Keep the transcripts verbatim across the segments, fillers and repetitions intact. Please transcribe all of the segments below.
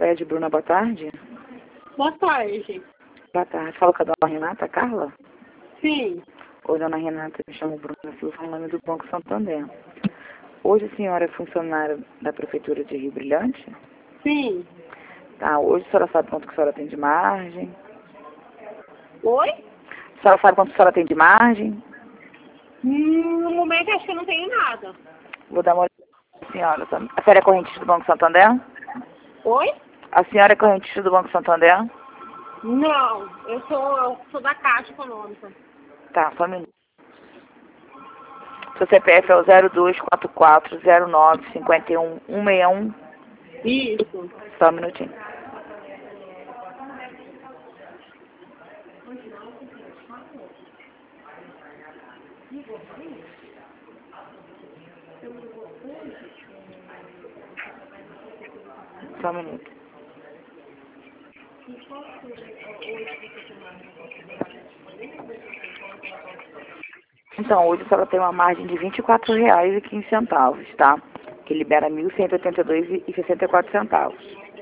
Cicred, Bruna, boa tarde. Boa tarde. Boa tarde. Fala com a dona Renata, Carla? Sim. Oi, dona Renata, me chamo Bruna Silva, falando do Banco Santander. Hoje a senhora é funcionária da Prefeitura de Rio Brilhante? Sim. Tá, hoje a senhora sabe quanto que a senhora tem de margem? Oi? A senhora sabe quanto que a senhora tem de margem? Hum, no momento acho que eu não tenho nada. Vou dar uma olhada, senhora. tá? A senhora é correntista do Banco Santander? Oi? A senhora é correntista do Banco Santander? Não, eu sou, eu sou da Caixa Econômica. Tá, só um minuto. Seu C P F é o zero dois quatro quatro zero nove cinco um um seis um. Isso. Só um minutinho. Só um minuto. Então, hoje a senhora tem uma margem de vinte e quatro reais e quinze centavos, tá? Que libera mil cento e oitenta e dois reais e sessenta e quatro centavos.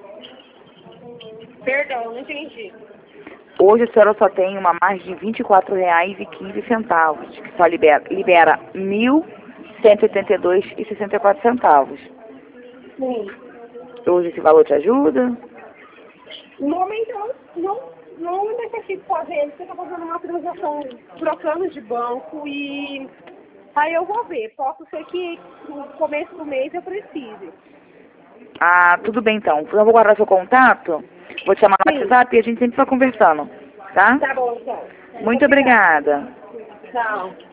Perdão, não entendi. Hoje a senhora só tem uma margem de vinte e quatro reais e quinze centavos, que só libera, libera mil cento e oitenta e dois reais e sessenta e quatro centavos. Sim. Hoje esse valor te ajuda? No momento eu não, não, não necessito fazer, porque eu estou fazendo uma transação, trocando de banco e aí eu vou ver. Posso ser que no começo do mês eu precise. Ah, tudo bem então. Eu vou guardar seu contato, vou te chamar no Sim. WhatsApp e a gente sempre vai conversando, tá? Tá bom, então. Muito obrigada. Tchau.